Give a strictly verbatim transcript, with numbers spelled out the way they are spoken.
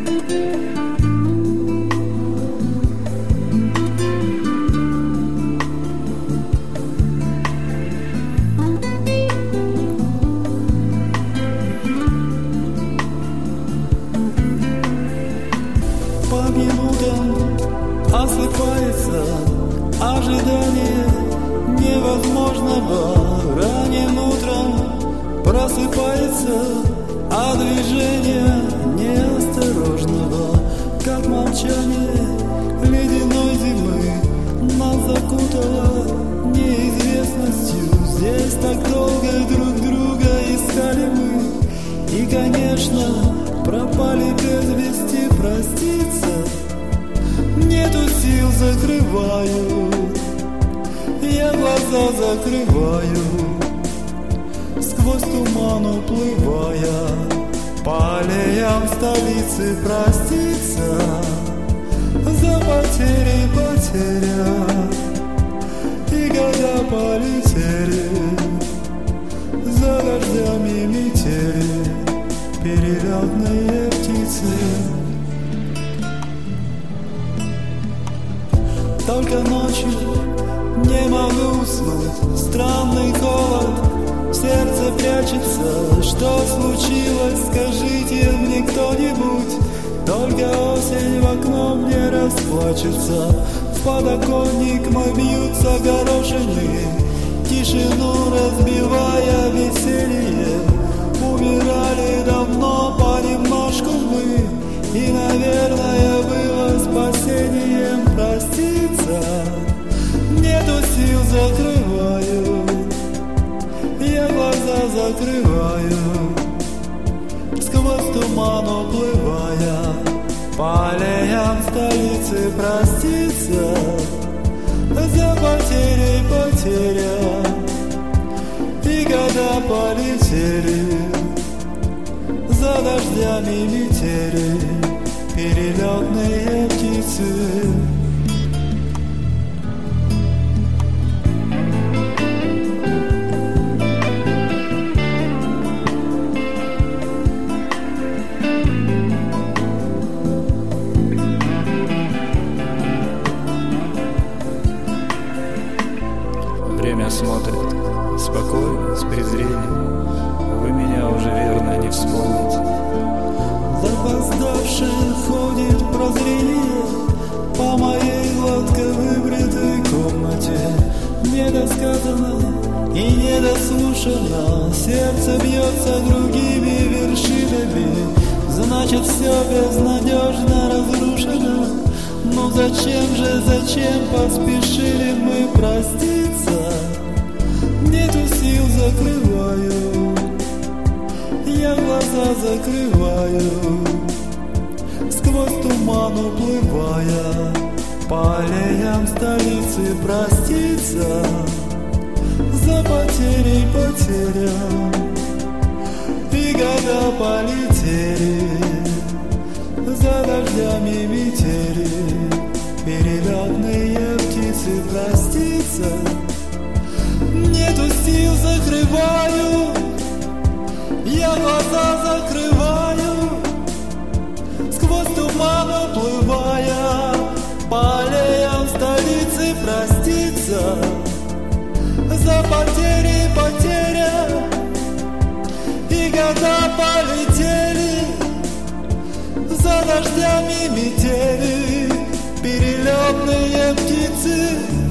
По минутам осыпается ожидание невозможного. Ранним утром просыпается от движения неосторожного, как молчание ледяной зимы нас закутало неизвестностью. Здесь так долго друг друга искали мы, и, конечно, пропали без вести. Проститься нету сил, закрываю, я глаза закрываю, сквозь туман уплывая, по аллеям столицы. Проститься за потери, потеря, и года полетели за дождями метели, перелетные птицы. Только ночью не могу уснуть, странный холод в сердце прячется. Что случилось, скажите мне кто-нибудь, только осень в окно мне расплачется. В подоконник мой бьются горошины, тишину разбивая веселье. Умирали давно понемножку мы, и, наверное, было спасением. Проститься нету сил, закрываю, я глаза закрываю, сквозь туман уплывая, по аллеям столицы. Проститься за потери, потеря, и года полетели за дождями метели, перелетные птицы. Время смотрит спокойно, с презрением. Вы меня уже верно не вспомните. Запоздавшее ходит прозрение по моей гладко выбритой комнате. Недосказано и недослушано, сердце бьется другими вершинами. Значит, все безнадежно разрушено. Ну зачем же, зачем поспешили мы? Проститься нету сил, закрываю, я глаза закрываю, сквозь туман уплывая, по аллеям столицы. Проститься за потери, потеря, и года полетели за дождями метели, перелетные птицы. Проститься нету сил, закрываю, я глаза закрываю, сквозь туман уплывая, по аллеям столицы. Проститься за потери, потеря, и года полетели за дождями метели, перелетные птицы.